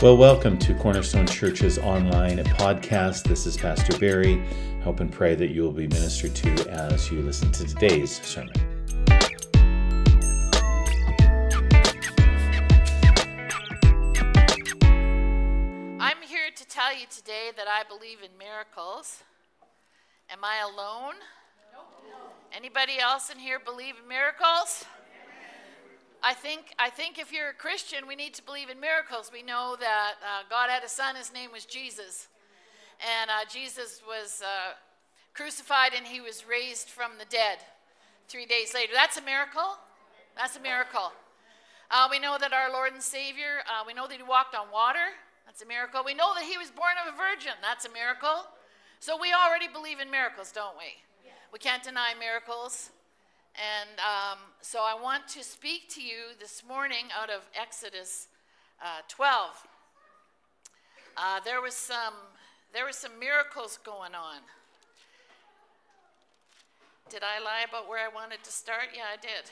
Well, welcome to Cornerstone Church's online podcast. This is Pastor Barry. Hope and pray that you will be ministered to as you listen to today's sermon. I'm here to tell you today that I believe in miracles. Am I alone? No. Anybody else in here believe in miracles? I think if you're a Christian, we need to believe in miracles. We know that God had a son, his name was Jesus. And Jesus was crucified and he was raised from the dead 3 days later. That's a miracle. That's a miracle. We know that our Lord and Savior, we know that he walked on water. That's a miracle. We know that he was born of a virgin. That's a miracle. So we already believe in miracles, don't we? We can't deny miracles. And so I want to speak to you this morning out of Exodus 12. There were some miracles going on. Did I lie about where I wanted to start? Yeah, I did.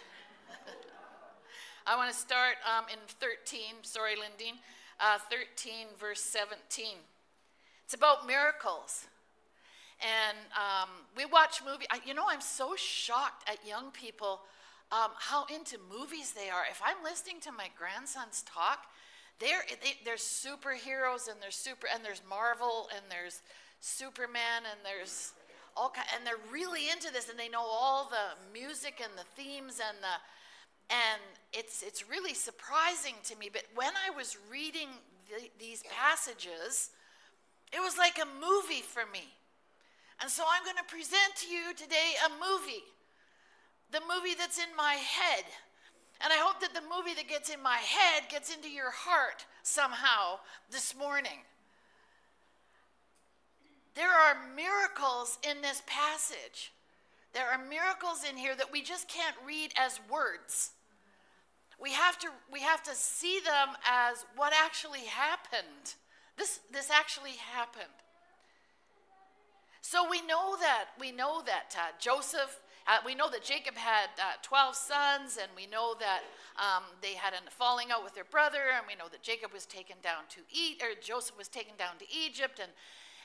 I want to start in 13. Sorry, Lindeen. 13, verse 17. It's about miracles. And we watch movies. I'm so shocked at young people how into movies they are. If I'm listening to my grandsons talk, there's superheroes and there's Marvel and there's Superman and there's and they're really into this and they know all the music and the themes and it's really surprising to me. But when I was reading these passages, it was like a movie for me. And so I'm going to present to you today a movie, the movie that's in my head. And I hope that the movie that gets in my head gets into your heart somehow this morning. There are miracles in this passage. There are miracles in here that we just can't read as words. We have to see them as what actually happened. This actually happened. So we know that Joseph, we know that Jacob had 12 sons, and we know that they had a falling out with their brother, and we know that Joseph was taken down to Egypt, and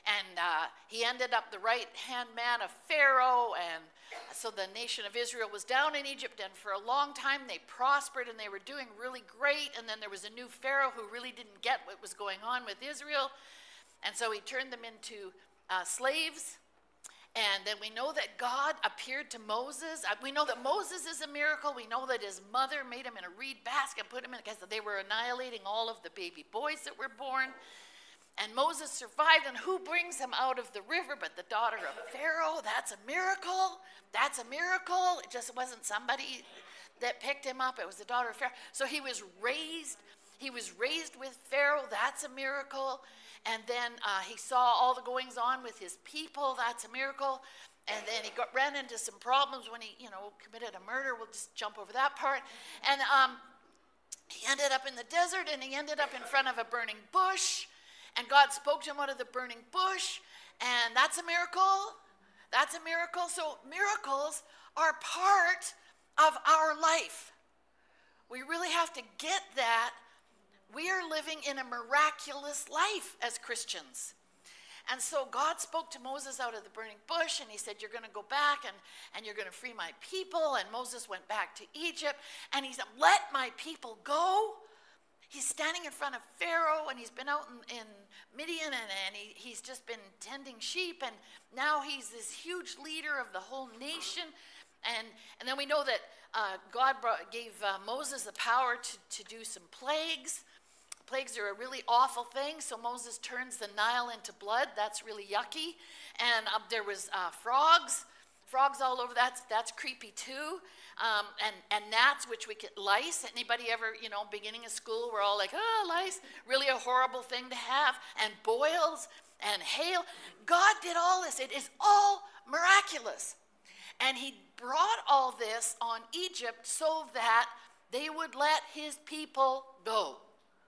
he ended up the right-hand man of Pharaoh, and so the nation of Israel was down in Egypt, and for a long time they prospered, and they were doing really great, and then there was a new Pharaoh who really didn't get what was going on with Israel, and so he turned them into slaves. And then we know that God appeared to Moses. We know that Moses is a miracle. We know that his mother made him in a reed basket and put him in because they were annihilating all of the baby boys that were born. And Moses survived, and who brings him out of the river but the daughter of Pharaoh? That's a miracle. That's a miracle. It just wasn't somebody that picked him up. It was the daughter of Pharaoh. So he was raised with Pharaoh. That's a miracle. And then he saw all the goings on with his people. That's a miracle. And then he ran into some problems when he, committed a murder. We'll just jump over that part. And he ended up in the desert, and he ended up in front of a burning bush. And God spoke to him out of the burning bush. And that's a miracle. That's a miracle. So miracles are part of our life. We really have to get that. We are living in a miraculous life as Christians. And so God spoke to Moses out of the burning bush, and he said, you're going to go back and you're going to free my people. And Moses went back to Egypt, and he said, let my people go. He's standing in front of Pharaoh, and he's been out in Midian, and he's just been tending sheep, and now he's this huge leader of the whole nation. And then we know that God gave Moses the power to do some plagues. Plagues are a really awful thing, so Moses turns the Nile into blood. That's really yucky. And there was frogs all over. That's creepy too. And gnats, which we get lice. Anybody ever, beginning of school, we're all like, oh, lice, really a horrible thing to have. And boils and hail. God did all this. It is all miraculous. And he brought all this on Egypt so that they would let his people go.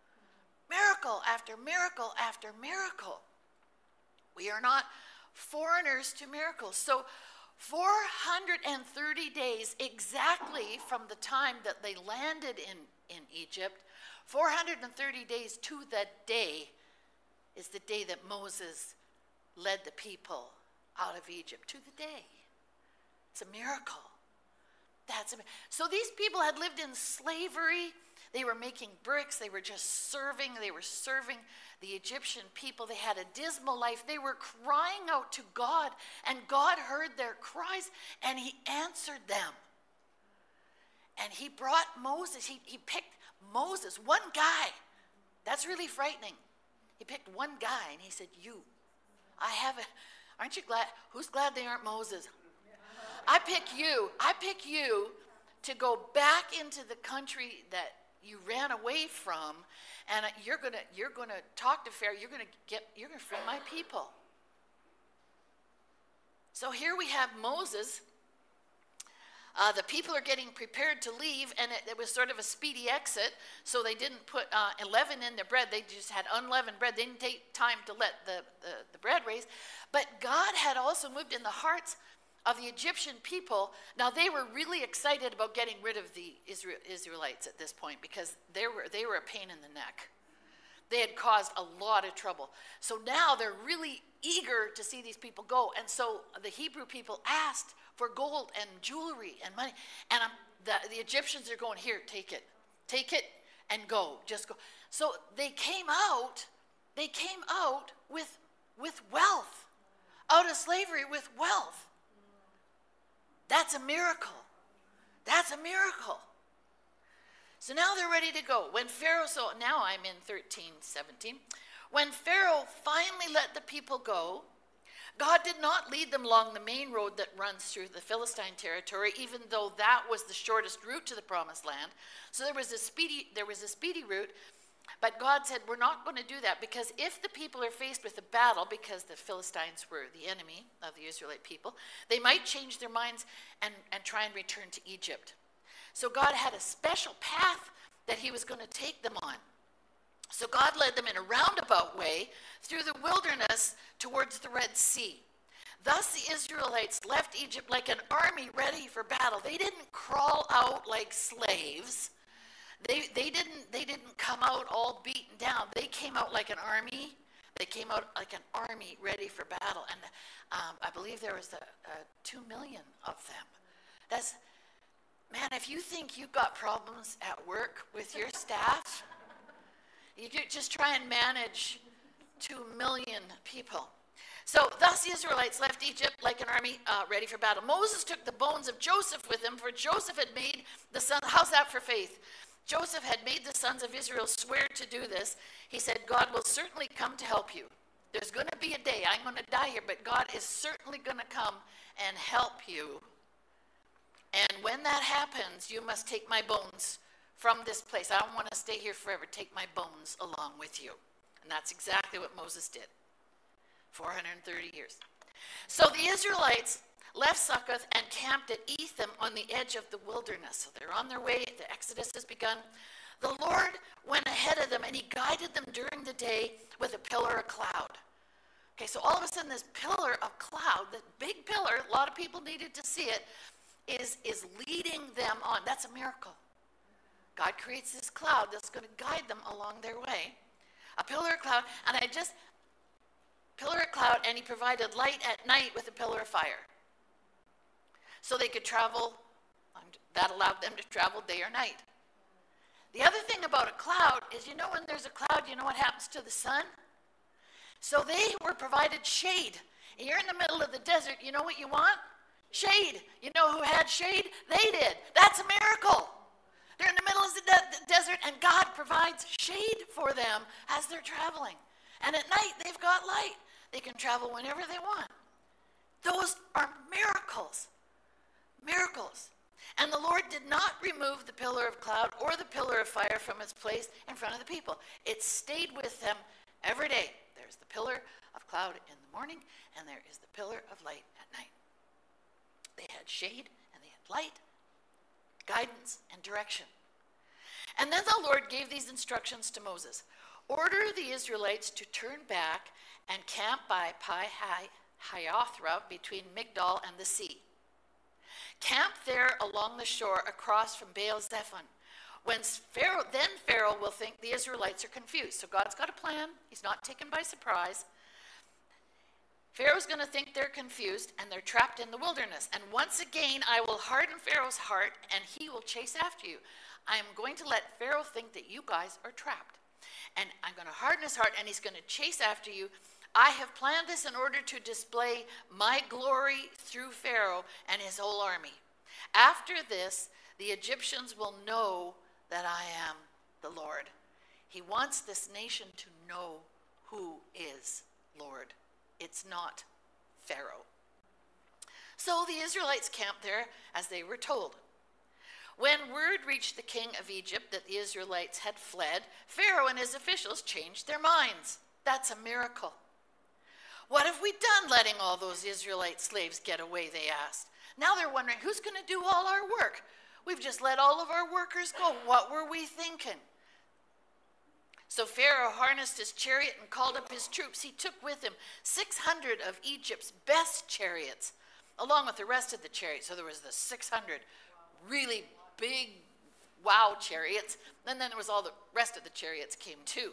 Miracle after miracle after miracle. We are not foreigners to miracles. So 430 days exactly from the time that they landed in Egypt, 430 days to the day is the day that Moses led the people out of Egypt, to the day. It's a miracle. So these people had lived in slavery. They were making bricks. They were just serving. They were serving the Egyptian people. They had a dismal life. They were crying out to God, and God heard their cries, and he answered them. And he brought Moses. He picked Moses, one guy. That's really frightening. He picked one guy, and he said, aren't you glad? Who's glad they aren't Moses? I pick you to go back into the country that you ran away from, and you're gonna talk to Pharaoh. You're gonna free my people. So here we have Moses. The people are getting prepared to leave, and it was sort of a speedy exit. So they didn't put leaven in their bread. They just had unleavened bread. They didn't take time to let the bread raise. But God had also moved in the hearts of the Egyptian people. Now they were really excited about getting rid of the Israelites at this point, because they were a pain in the neck. They had caused a lot of trouble. So now they're really eager to see these people go. And so the Hebrew people asked for gold and jewelry and money. And the Egyptians are going, here, take it and go, just go. So they came out with wealth, out of slavery with wealth. That's a miracle. That's a miracle. So now they're ready to go. Now I'm in 13:17. When Pharaoh finally let the people go, God did not lead them along the main road that runs through the Philistine territory, even though that was the shortest route to the promised land. So there was a speedy route, but God said, we're not going to do that, because if the people are faced with a battle, because the Philistines were the enemy of the Israelite people, they might change their minds and try and return to Egypt. So God had a special path that he was going to take them on. So God led them in a roundabout way through the wilderness towards the Red Sea. Thus the Israelites left Egypt like an army ready for battle. They didn't crawl out like slaves. They didn't come out all beaten down. They came out like an army. They came out like an army ready for battle. And I believe there was 2 million of them. Man, if you think you've got problems at work with your staff, you just try and manage 2 million people. So thus the Israelites left Egypt like an army ready for battle. Moses took the bones of Joseph with him, for Joseph had made the son. How's that for faith? Joseph had made the sons of Israel swear to do this. He said, God will certainly come to help you. There's going to be a day, I'm going to die here, but God is certainly going to come and help you. And when that happens, you must take my bones from this place. I don't want to stay here forever. Take my bones along with you. And that's exactly what Moses did. 430 years. So the Israelites left Succoth and camped at Etham on the edge of the wilderness. So they're on their way. The Exodus has begun. The Lord went ahead of them, and he guided them during the day with a pillar of cloud. Okay, so all of a sudden this pillar of cloud, that big pillar, a lot of people needed to see it, is leading them on. That's a miracle. God creates this cloud that's going to guide them along their way. A pillar of cloud, and he provided light at night with a pillar of fire. So they could travel, that allowed them to travel day or night. The other thing about a cloud is, when there's a cloud, you know what happens to the sun? So they were provided shade. And you're in the middle of the desert, you know what you want? Shade. You know who had shade? They did. That's a miracle. They're in the middle of the desert, and God provides shade for them as they're traveling. And at night, they've got light. They can travel whenever they want. Those are miracles. Miracles. And the Lord did not remove the pillar of cloud or the pillar of fire from its place in front of the people. It stayed with them every day. There's the pillar of cloud in the morning, and there is the pillar of light at night. They had shade, and they had light, guidance, and direction. And then the Lord gave these instructions to Moses. Order the Israelites to turn back and camp by Pi-Hahiroth between Migdol and the sea. Camp there along the shore across from Baal Zephon. Then Pharaoh will think the Israelites are confused. So God's got a plan. He's not taken by surprise. Pharaoh's going to think they're confused and they're trapped in the wilderness. And once again, I will harden Pharaoh's heart and he will chase after you. I am going to let Pharaoh think that you guys are trapped. And I'm going to harden his heart and he's going to chase after you. I have planned this in order to display my glory through Pharaoh and his whole army. After this, the Egyptians will know that I am the Lord. He wants this nation to know who is Lord. It's not Pharaoh. So the Israelites camped there as they were told. When word reached the king of Egypt that the Israelites had fled, Pharaoh and his officials changed their minds. That's a miracle. What have we done letting all those Israelite slaves get away, they asked. Now they're wondering, who's going to do all our work? We've just let all of our workers go. What were we thinking? So Pharaoh harnessed his chariot and called up his troops. He took with him 600 of Egypt's best chariots, along with the rest of the chariots. So there was the 600 really big, wow chariots. And then there was all the rest of the chariots came too,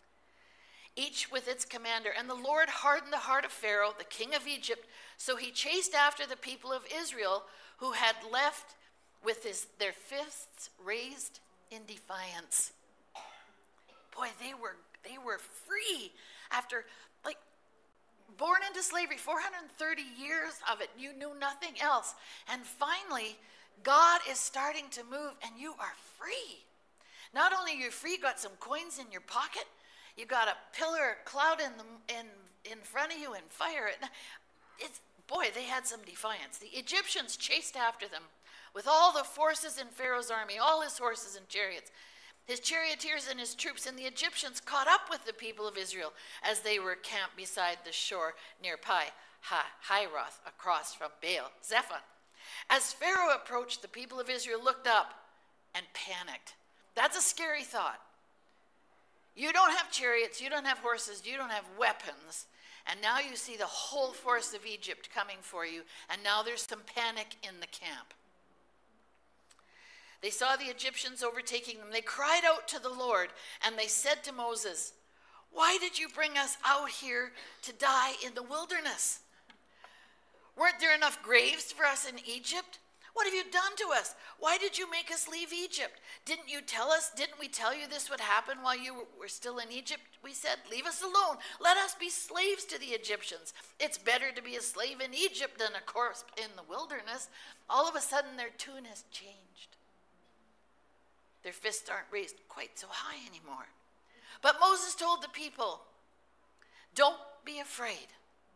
each with its commander. And the Lord hardened the heart of Pharaoh, the king of Egypt, so he chased after the people of Israel who had left with their fists raised in defiance. Boy, they were free after, like, born into slavery, 430 years of it. You knew nothing else. And finally, God is starting to move and you are free. Not only are you free, you got some coins in your pocket, you got a pillar of cloud in front of you and fire. Boy, they had some defiance. The Egyptians chased after them with all the forces in Pharaoh's army, all his horses and chariots, his charioteers and his troops, and the Egyptians caught up with the people of Israel as they were camped beside the shore near Pi-Hahiroth across from Baal Zephon. As Pharaoh approached, the people of Israel looked up and panicked. That's a scary thought. You don't have chariots, you don't have horses, you don't have weapons, and now you see the whole force of Egypt coming for you, and now there's some panic in the camp. They saw the Egyptians overtaking them. They cried out to the Lord, and they said to Moses, "Why did you bring us out here to die in the wilderness? Weren't there enough graves for us in Egypt? What have you done to us? Why did you make us leave Egypt? Didn't we tell you this would happen while you were still in Egypt? We said, leave us alone. Let us be slaves to the Egyptians. It's better to be a slave in Egypt than a corpse in the wilderness." All of a sudden, their tune has changed. Their fists aren't raised quite so high anymore. But Moses told the people, "Don't be afraid.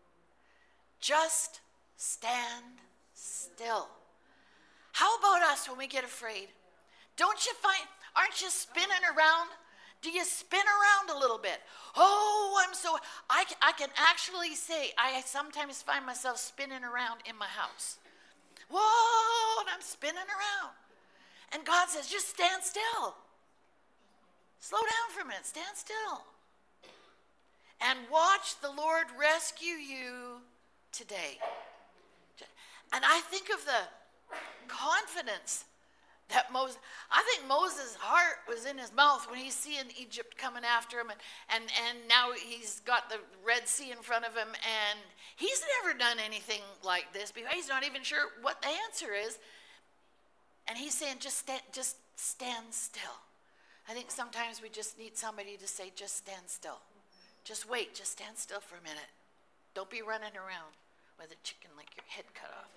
Just stand still." How about us when we get afraid? Aren't you spinning around? Do you spin around a little bit? Oh, I can actually say, I sometimes find myself spinning around in my house. Whoa, and I'm spinning around. And God says, just stand still. Slow down for a minute, stand still. And watch the Lord rescue you today. And I think of the confidence that I think Moses' heart was in his mouth when he's seeing Egypt coming after him, and now he's got the Red Sea in front of him, and he's never done anything like this before. He's not even sure what the answer is, and he's saying, just stand still. I think sometimes we just need somebody to say, just stand still. Just wait, just stand still for a minute. Don't be running around with a chicken like your head cut off.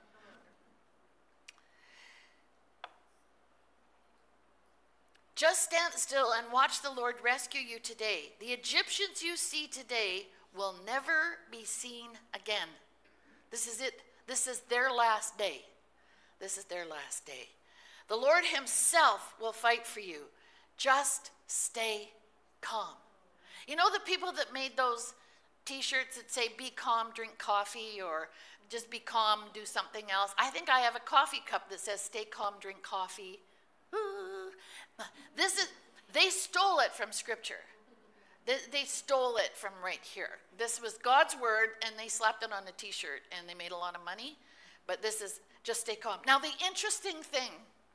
Just stand still and watch the Lord rescue you today. The Egyptians you see today will never be seen again. This is it. This is their last day. This is their last day. The Lord himself will fight for you. Just stay calm. You know the people that made those t-shirts that say, be calm, drink coffee, or just be calm, do something else? I think I have a coffee cup that says, stay calm, drink coffee. They stole it from Scripture. They stole it from right here. This was God's word, and they slapped it on a t-shirt, and they made a lot of money. But this is, just stay calm. Now the interesting thing,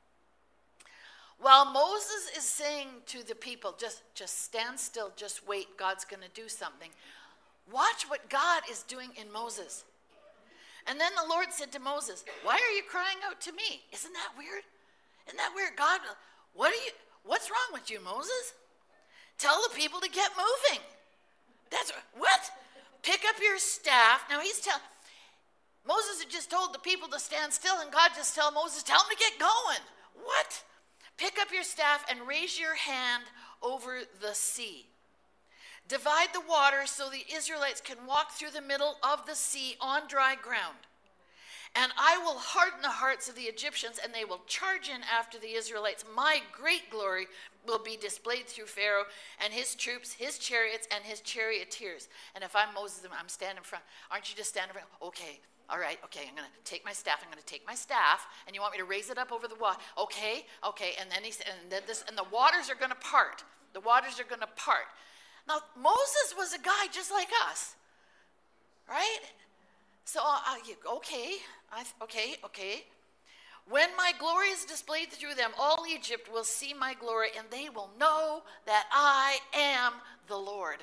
while Moses is saying to the people, just stand still, just wait, God's going to do something. Watch what God is doing in Moses. And then the Lord said to Moses, why are you crying out to me? Isn't that weird? Isn't that weird? God, what's wrong with you, Moses? Tell the people to get moving. That's what? Pick up your staff. Now Moses had just told the people to stand still, and God just tell Moses, tell them to get going. What? Pick up your staff and raise your hand over the sea. Divide the water so the Israelites can walk through the middle of the sea on dry ground. And I will harden the hearts of the Egyptians, and they will charge in after the Israelites. My great glory will be displayed through Pharaoh and his troops, his chariots, and his charioteers. And if I'm Moses, I'm standing in front. Aren't you just standing in front? Okay, all right, okay, I'm going to take my staff. And you want me to raise it up over the water? Okay. And then and the waters are going to part. The waters are going to part. Now, Moses was a guy just like us, right? So, okay. When my glory is displayed through them, all Egypt will see my glory, and they will know that I am the Lord.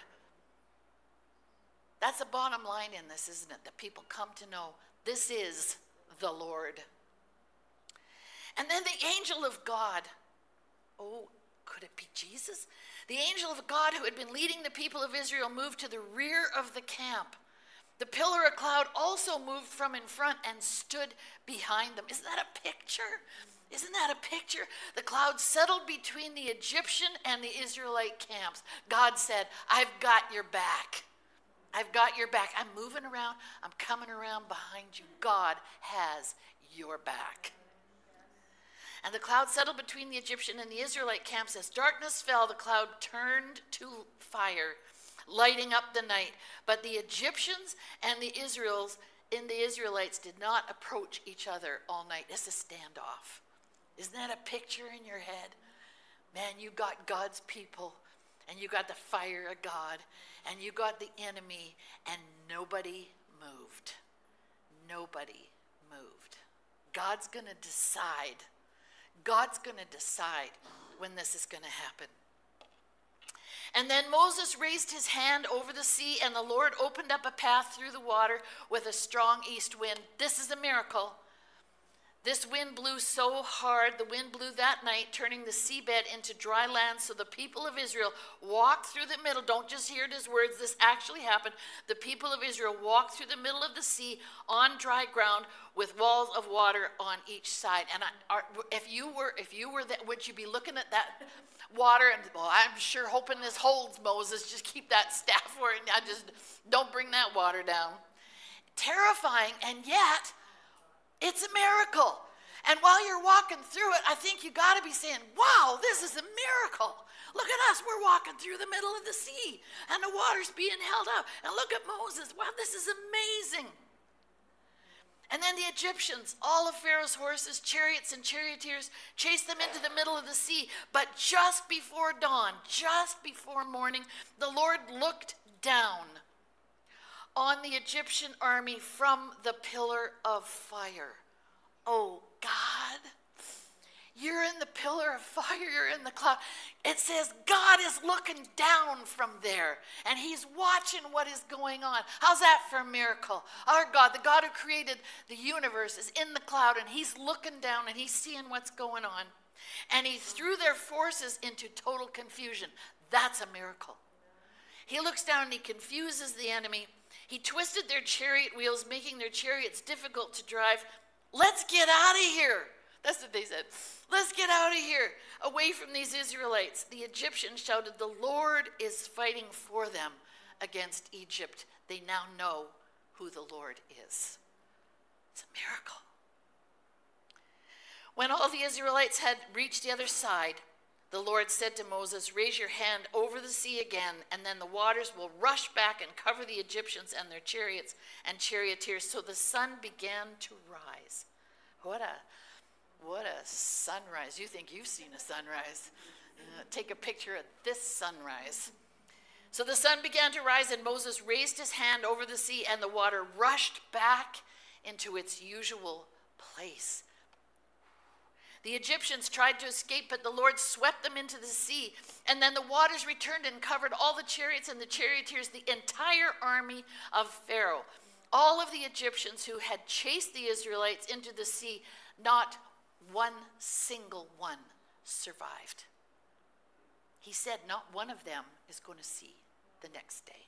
That's the bottom line in this, isn't it? That people come to know this is the Lord. And then the angel of God, could it be Jesus? The angel of God who had been leading the people of Israel moved to the rear of the camp. The pillar of cloud also moved from in front and stood behind them. Isn't that a picture? Isn't that a picture? The cloud settled between the Egyptian and the Israelite camps. God said, I've got your back. I've got your back. I'm moving around. I'm coming around behind you. God has your back. And the cloud settled between the Egyptian and the Israelite camps. As darkness fell, the cloud turned to fire, lighting up the night. But the Egyptians and the Israelites did not approach each other all night. It's a standoff. Isn't that a picture in your head? Man, you got God's people, and you got the fire of God, and you got the enemy, and nobody moved. Nobody moved. God's going to decide. God's going to decide when this is going to happen. And then Moses raised his hand over the sea, and the Lord opened up a path through the water with a strong east wind. This is a miracle. This wind blew so hard, the wind blew that night, turning the seabed into dry land. So the people of Israel walked through the middle. Don't just hear it as words. This actually happened. The people of Israel walked through the middle of the sea on dry ground with walls of water on each side. And if you were that, would you be looking at that water and, well, I'm sure hoping this holds, Moses. Just keep that staff for it. I just don't bring that water down. Terrifying, and yet it's a miracle. And while you're walking through it, I think you got to be saying, wow, this is a miracle. Look at us. We're walking through the middle of the sea, and the water's being held up. And look at Moses. Wow, this is amazing. And then the Egyptians, all of Pharaoh's horses, chariots, and charioteers, chased them into the middle of the sea. But just before dawn, just before morning, the Lord looked down on the Egyptian army from the pillar of fire. Oh, God, you're in the pillar of fire, you're in the cloud. It says God is looking down from there, and he's watching what is going on. How's that for a miracle? Our God, the God who created the universe, is in the cloud, and he's looking down, and he's seeing what's going on. And he threw their forces into total confusion. That's a miracle. He looks down and he confuses the enemy. He twisted their chariot wheels, making their chariots difficult to drive. Let's get out of here. That's what they said. Let's get out of here, away from these Israelites. The Egyptians shouted, the Lord is fighting for them against Egypt. They now know who the Lord is. It's a miracle. When all the Israelites had reached the other side, the Lord said to Moses, raise your hand over the sea again, and then the waters will rush back and cover the Egyptians and their chariots and charioteers. So the sun began to rise. What a sunrise. You think you've seen a sunrise. Take a picture of this sunrise. So the sun began to rise, and Moses raised his hand over the sea, and the water rushed back into its usual place. The Egyptians tried to escape, but the Lord swept them into the sea. And then the waters returned and covered all the chariots and the charioteers, the entire army of Pharaoh. All of the Egyptians who had chased the Israelites into the sea, not one single one survived. He said not one of them is going to see the next day.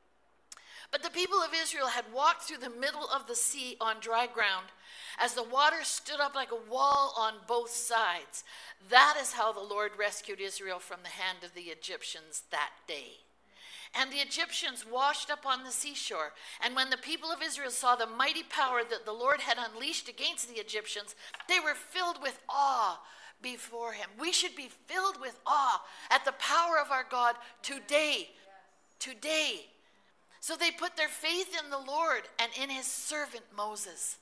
But the people of Israel had walked through the middle of the sea on dry ground, as the water stood up like a wall on both sides. That is how the Lord rescued Israel from the hand of the Egyptians that day. And the Egyptians washed up on the seashore. And when the people of Israel saw the mighty power that the Lord had unleashed against the Egyptians, they were filled with awe before him. We should be filled with awe at the power of our God today. Today. So they put their faith in the Lord and in his servant Moses.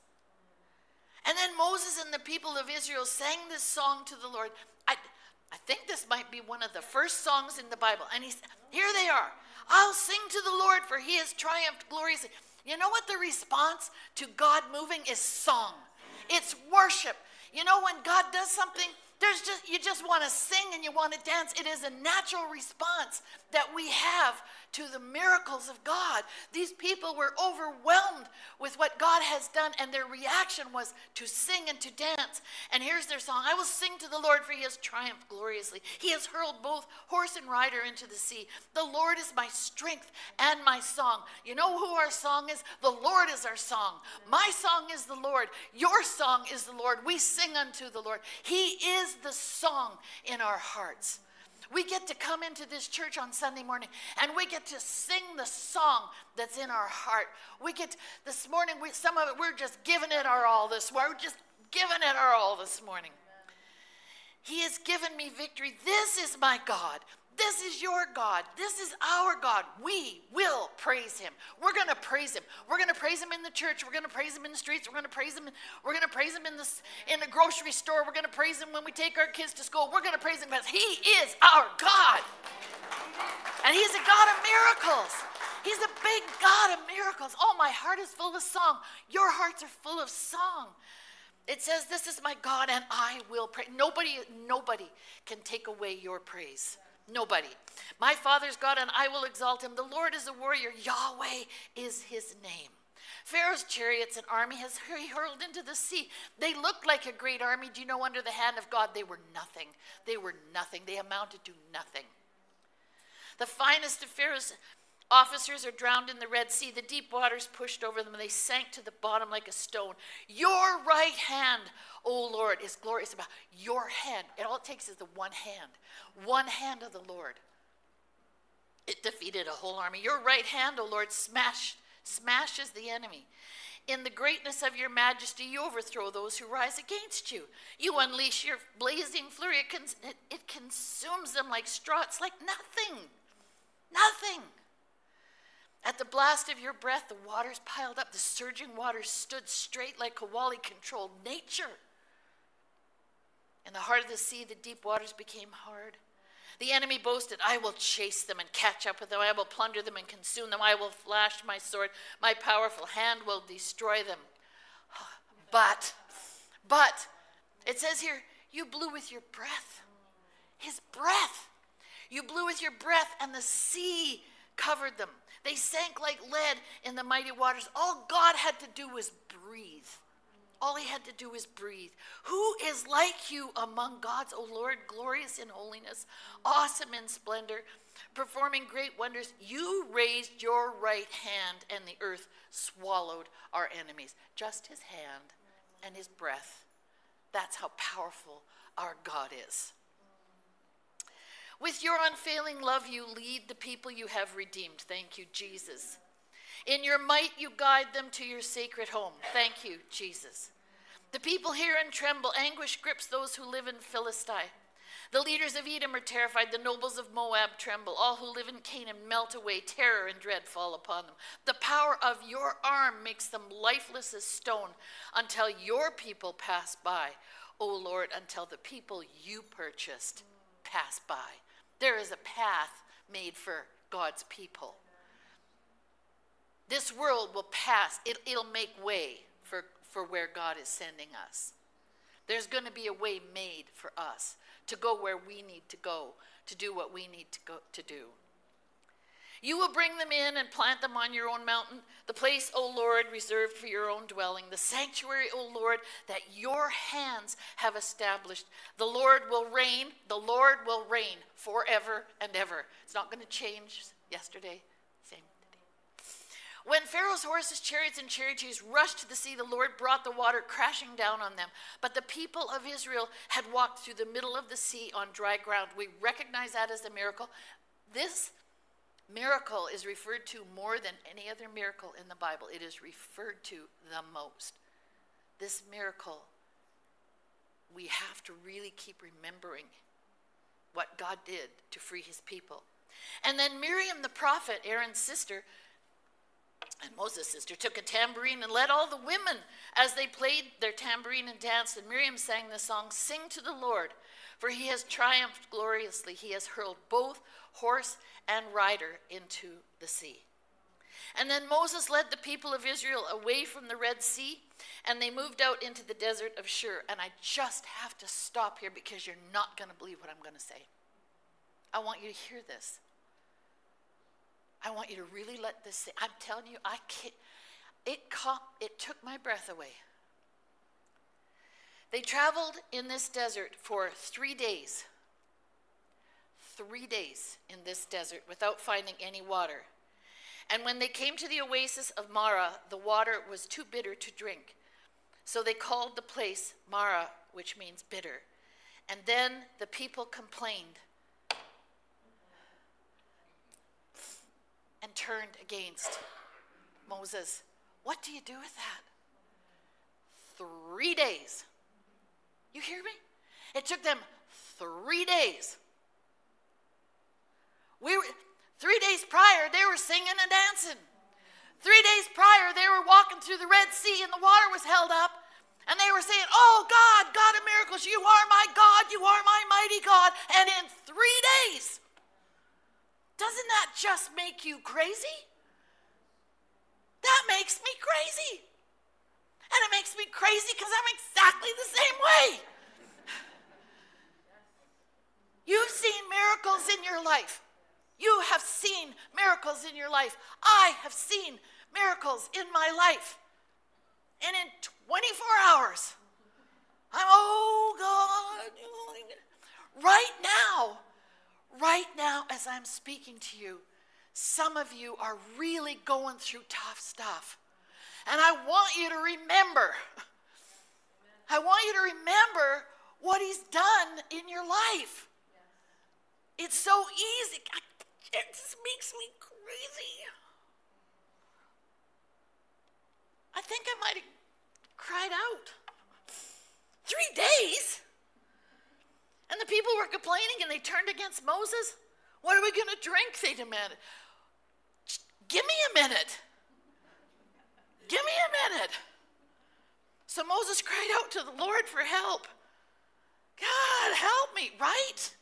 And then Moses and the people of Israel sang this song to the Lord. I think this might be one of the first songs in the Bible. And here they are. I'll sing to the Lord, for he has triumphed gloriously. You know what the response to God moving is? Song. It's worship. You know, when God does something, you just want to sing and you want to dance. It is a natural response that we have to the miracles of God. These people were overwhelmed with what God has done, and their reaction was to sing and to dance. And here's their song. I will sing to the Lord, for he has triumphed gloriously. He has hurled both horse and rider into the sea. The Lord is my strength and my song. You know who our song is? The Lord is our song. My song is the Lord. Your song is the Lord. We sing unto the Lord. He is the song in our hearts. We get to come into this church on Sunday morning and we get to sing the song that's in our heart. This morning, some of it, we're just giving it our all this morning. We're just giving it our all this morning. He has given me victory. This is my God. This is your God. This is our God. We will praise him. We're going to praise him. We're going to praise him in the church. We're going to praise him in the streets. We're going to praise him. We're going to praise him in the grocery store. We're going to praise him when we take our kids to school. We're going to praise him because he is our God. And he's a God of miracles. He's a big God of miracles. Oh, my heart is full of song. Your hearts are full of song. It says, this is my God and I will praise. Nobody can take away your praise. Nobody. My Father's God and I will exalt him. The Lord is a warrior. Yahweh is his name. Pharaoh's chariots and army has hurled into the sea. They looked like a great army. Do you know, under the hand of God, they were nothing. They were nothing. They amounted to nothing. The finest of Pharaoh's officers are drowned in the Red Sea. The deep waters pushed over them, and they sank to the bottom like a stone. Your right hand, O Lord, is glorious. About your hand. And all it takes is the one hand of the Lord. It defeated a whole army. Your right hand, O Lord, smashes the enemy. In the greatness of your majesty, you overthrow those who rise against you. You unleash your blazing fury. It consumes them like straw. It's like nothing. Nothing. At the blast of your breath, the waters piled up. The surging waters stood straight like Kawali controlled nature. In the heart of the sea, the deep waters became hard. The enemy boasted, I will chase them and catch up with them. I will plunder them and consume them. I will flash my sword. My powerful hand will destroy them. But, it says here, you blew with your breath. His breath. You blew with your breath, and the sea covered them. They sank like lead in the mighty waters. All God had to do was breathe. All he had to do was breathe. Who is like you among gods, O Lord, glorious in holiness, awesome in splendor, performing great wonders? You raised your right hand, and the earth swallowed our enemies. Just his hand and his breath. That's how powerful our God is. With your unfailing love, you lead the people you have redeemed. Thank you, Jesus. In your might, you guide them to your sacred home. Thank you, Jesus. The people hear and tremble. Anguish grips those who live in Philistia. The leaders of Edom are terrified. The nobles of Moab tremble. All who live in Canaan melt away. Terror and dread fall upon them. The power of your arm makes them lifeless as stone until your people pass by. O Lord, until the people you purchased pass by. There is a path made for God's people. This world will pass. It'll make way for where God is sending us. There's going to be a way made for us to go where we need to go, to do what we need to do. You will bring them in and plant them on your own mountain, the place, O Lord, reserved for your own dwelling, the sanctuary, O Lord, that your hands have established. The Lord will reign forever and ever. It's not going to change. Yesterday, same today. When Pharaoh's horses, chariots, and charioteers rushed to the sea, the Lord brought the water crashing down on them. But the people of Israel had walked through the middle of the sea on dry ground. We recognize that as a miracle. This miracle is referred to more than any other miracle in the Bible. It is referred to the most. This miracle, we have to really keep remembering what God did to free his people. And then Miriam the prophet, Aaron's sister, and Moses' sister, took a tambourine and led all the women as they played their tambourine and danced. And Miriam sang the song, "Sing to the Lord, for he has triumphed gloriously. He has hurled both horse and rider into the sea." And then Moses led the people of Israel away from the Red Sea, and they moved out into the desert of Shur. And I just have to stop here because you're not going to believe what I'm going to say. I want you to hear this. I want you to really let this say. I'm telling you, I can't. It took my breath away. They traveled in this desert for 3 days. 3 days in this desert without finding any water. And when they came to the oasis of Marah, the water was too bitter to drink. So they called the place Marah, which means bitter. And then the people complained and turned against Moses. What do you do with that? 3 days. You hear me? It took them 3 days. 3 days prior, they were singing and dancing. 3 days prior, they were walking through the Red Sea and the water was held up. And they were saying, "Oh God, God of miracles, you are my God, you are my mighty God." And in 3 days, doesn't that just make you crazy? That makes me crazy. And it makes me crazy because I'm exactly the same way. You've seen miracles in your life. You have seen miracles in your life. I have seen miracles in my life. And in 24 hours, I'm, oh God. Right now, as I'm speaking to you, some of you are really going through tough stuff. And I want you to remember. I want you to remember what he's done in your life. It's so easy. It just makes me crazy. I think I might have cried out. 3 days? And the people were complaining and they turned against Moses. "What are we going to drink?" they demanded. "Give me a minute. Give me a minute." So Moses cried out to the Lord for help. "God, help me," right?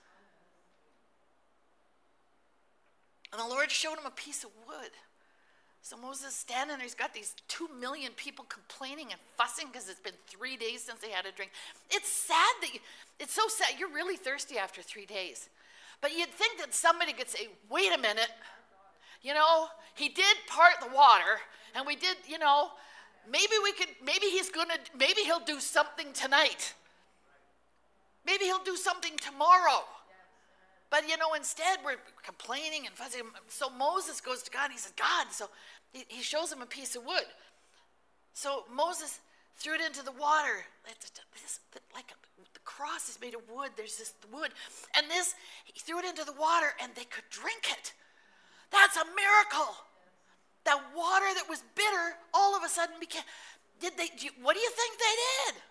And the Lord showed him a piece of wood. So Moses is standing there. He's got these 2 million people complaining and fussing because it's been 3 days since they had a drink. It's sad it's so sad. You're really thirsty after 3 days. But you'd think that somebody could say, "Wait a minute. He did part the water, and we did, maybe he'll do something tonight. Maybe he'll do something tomorrow." But, instead we're complaining and fussing. So Moses goes to God and he says, "God," so he shows him a piece of wood. So Moses threw it into the water. The cross is made of wood. There's this wood. And he threw it into the water and they could drink it. That's a miracle. That water that was bitter all of a sudden became, what do you think they did?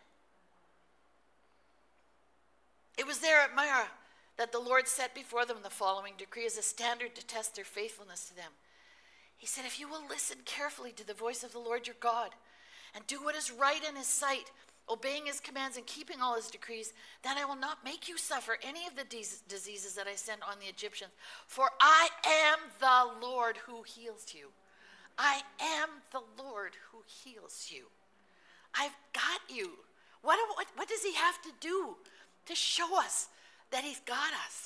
It was there at Marah that the Lord set before them the following decree as a standard to test their faithfulness to them. He said, "If you will listen carefully to the voice of the Lord your God and do what is right in his sight, obeying his commands and keeping all his decrees, then I will not make you suffer any of the diseases that I send on the Egyptians. For I am the Lord who heals you. I am the Lord who heals you." I've got you. What does he have to do to show us that he's got us?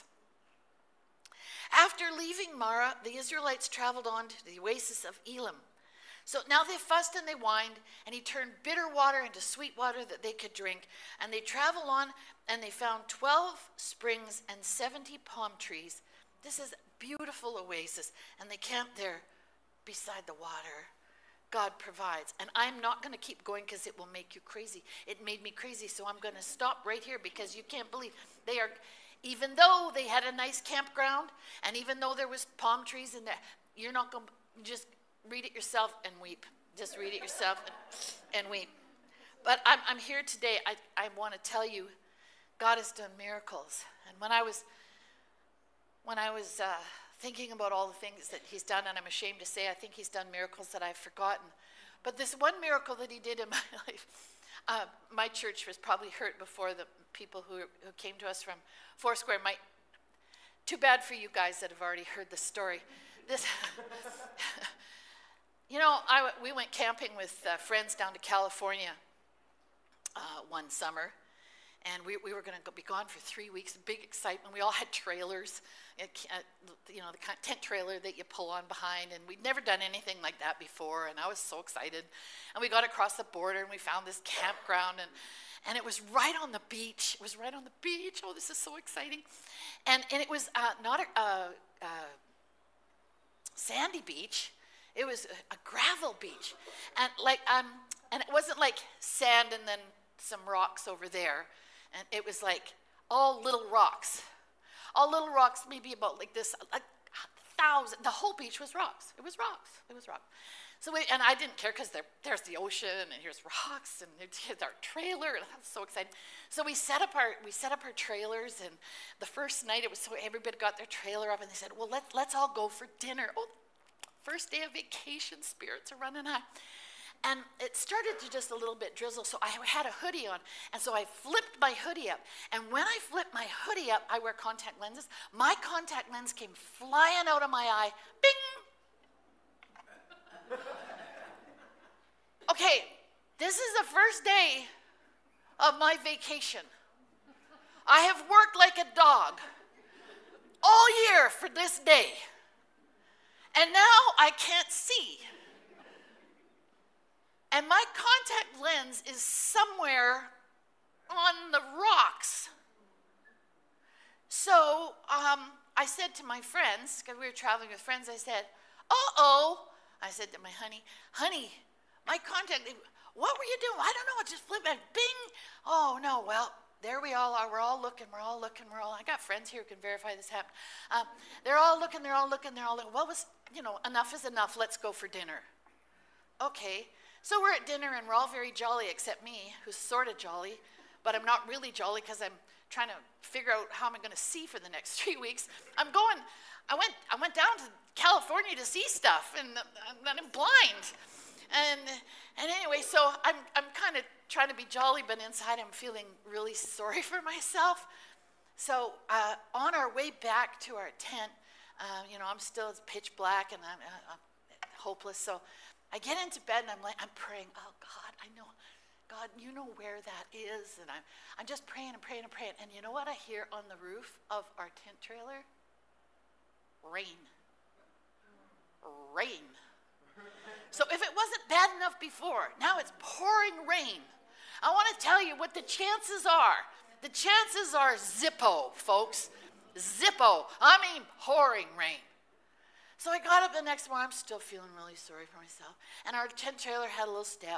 After leaving Marah, the Israelites traveled on to the oasis of Elim. So now they fussed and they whined, and he turned bitter water into sweet water that they could drink. And they traveled on, and they found 12 springs and 70 palm trees. This is a beautiful oasis, and they camped there beside the water. God provides. And I'm not going to keep going because it will make you crazy. It made me crazy, so I'm going to stop right here because you can't believe they are, even though they had a nice campground, and even though there was palm trees in there, you're not going to just read it yourself and weep. Just read it yourself and weep. But I'm here today. I want to tell you, God has done miracles. And when I was thinking about all the things that he's done, and I'm ashamed to say I think he's done miracles that I've forgotten. But this one miracle that he did in my life, my church was probably hurt before the people who came to us from Foursquare. Too bad for you guys that have already heard the story. This, we went camping with friends down to California one summer. And we were going to be gone for 3 weeks, big excitement. We all had trailers, the kind of tent trailer that you pull on behind. And we'd never done anything like that before, and I was so excited. And we got across the border, and we found this campground, and it was right on the beach. It was right on the beach. Oh, this is so exciting. And it was not a sandy beach. It was a gravel beach. And it wasn't like sand and then some rocks over there. And it was like all little rocks, maybe about like this, like 1,000. The whole beach was rocks. It was rocks. So and I didn't care because there's the ocean and here's rocks and here's our trailer. And I was so excited. So we set up our trailers, and the first night everybody got their trailer up, and they said, well, let's all go for dinner. Oh, first day of vacation, spirits are running high. And it started to just a little bit drizzle, so I had a hoodie on. And so I flipped my hoodie up. And when I flipped my hoodie up, I wear contact lenses. My contact lens came flying out of my eye. Bing! Okay, this is the first day of my vacation. I have worked like a dog all year for this day. And now I can't see. And my contact lens is somewhere on the rocks. So I said to my friends, because we were traveling with friends, I said, uh-oh. I said to my honey, my contact, what were you doing? I don't know, it just flipped back, bing. Oh, no, well, there we all are. We're all looking. I got friends here who can verify this happened. They're all looking. What was, enough is enough. Let's go for dinner. Okay. So we're at dinner, and we're all very jolly, except me, who's sort of jolly, but I'm not really jolly because I'm trying to figure out how I'm going to see for the next 3 weeks. I went down to California to see stuff, and I'm blind. And anyway, so I'm kind of trying to be jolly, but inside I'm feeling really sorry for myself. So on our way back to our tent, I'm still pitch black, and I'm hopeless. So I get into bed, and I'm praying, oh, God, I know, God, you know where that is. And I'm just praying. And you know what I hear on the roof of our tent trailer? Rain. So if it wasn't bad enough before, now it's pouring rain. I want to tell you what the chances are. The chances are Zippo, folks. Zippo. I mean pouring rain. So I got up the next morning. I'm still feeling really sorry for myself. And our tent trailer had a little step.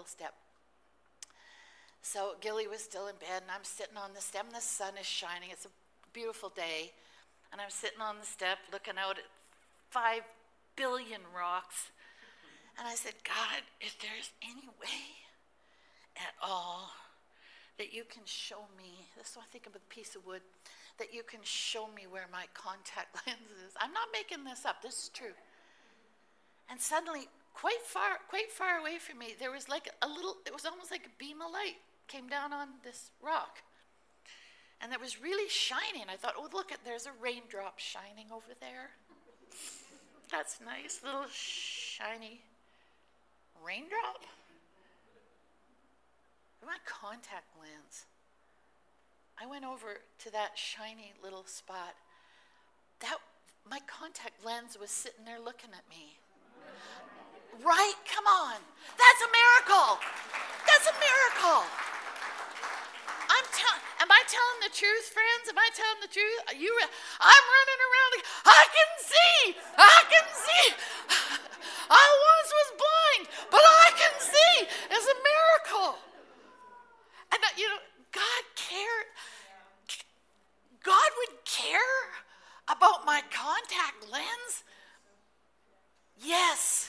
So Gilly was still in bed, and I'm sitting on the step, and the sun is shining. It's a beautiful day. And I'm sitting on the step looking out at 5 billion rocks. And I said, God, if there's any way at all that you can show me, this is what I think of a piece of wood, that you can show me where my contact lens is. I'm not making this up. This is true. And suddenly, quite far away from me, there was like it was almost like a beam of light came down on this rock. And it was really shining. I thought, oh, look, there's a raindrop shining over there. That's nice, little shiny raindrop. my contact lens. I went over to that shiny little spot. My contact lens was sitting there looking at me. Right? Come on. That's a miracle. That's a miracle. Am I telling the truth, friends? Am I telling the truth? I'm running around like, I can see. I once was blind, but I can see. It's a miracle. And God cared. God would care about my contact lens? Yes.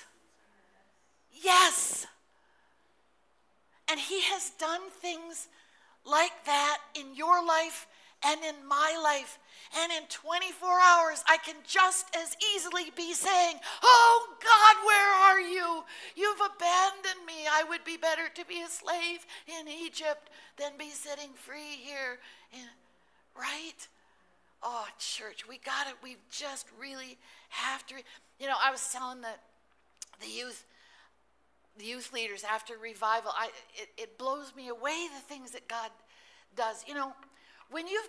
And He has done things like that in your life and in my life. And in 24 hours, I can just as easily be saying, oh God, where are you? You've abandoned me. I would be better to be a slave in Egypt than be sitting free here. Right? Oh, church, we just really have to. I was telling the youth leaders after revival, it blows me away the things that God does. When you've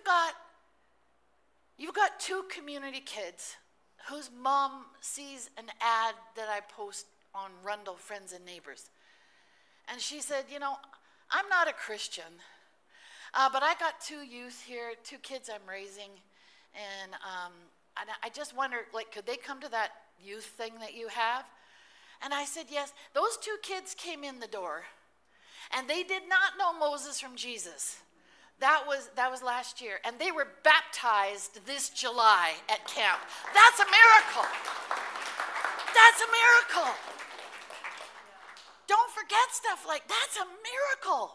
got two community kids whose mom sees an ad that I post on Rundle Friends and Neighbors, and she said, I'm not a Christian, but I got two youth here, two kids I'm raising, and I just wonder, could they come to that youth thing that you have? And I said, yes. Those two kids came in the door, and they did not know Moses from Jesus. That was last year, and they were baptized this July at camp. That's a miracle. That's a miracle. Don't forget stuff like that's a miracle.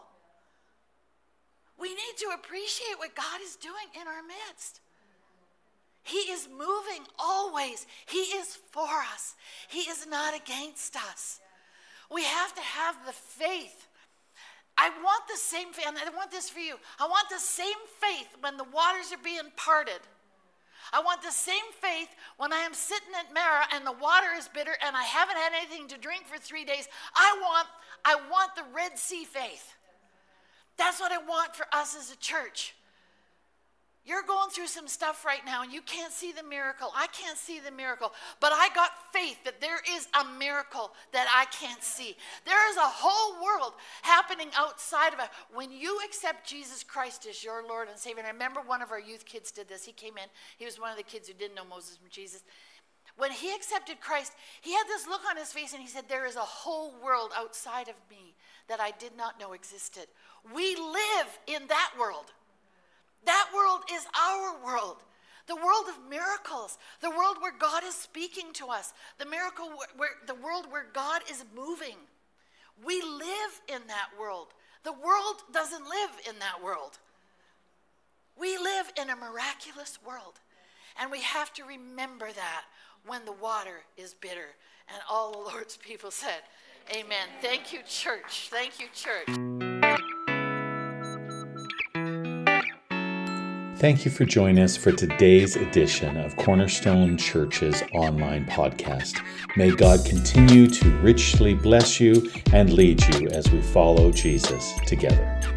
We need to appreciate what God is doing in our midst. He is moving always. He is for us. He is not against us. We have to have the faith. I want the same faith, and I want this for you. I want the same faith when the waters are being parted. I want the same faith when I am sitting at Mara and the water is bitter and I haven't had anything to drink for 3 days. I want the Red Sea faith. That's what I want for us as a church. You're going through some stuff right now and you can't see the miracle. I can't see the miracle. But I got faith that there is a miracle that I can't see. There is a whole world happening outside of it. When you accept Jesus Christ as your Lord and Savior, and I remember one of our youth kids did this. He came in. He was one of the kids who didn't know Moses from Jesus. When he accepted Christ, he had this look on his face and he said, there is a whole world outside of me that I did not know existed. We live in that world. That world is our world. The world of miracles. The world where God is speaking to us. The world where God is moving. We live in that world. The world doesn't live in that world. We live in a miraculous world. And we have to remember that when the water is bitter. And all the Lord's people said, amen. Thank you, church. Thank you, church. Thank you for joining us for today's edition of Cornerstone Church's online podcast. May God continue to richly bless you and lead you as we follow Jesus together.